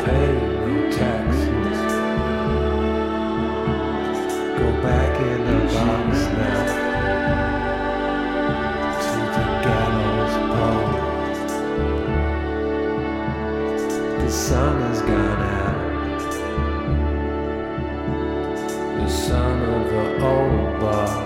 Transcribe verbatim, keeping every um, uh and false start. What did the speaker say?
pay no taxes. Go back in the box now to the gallows pole. The sun has gone out. The son of the old bar.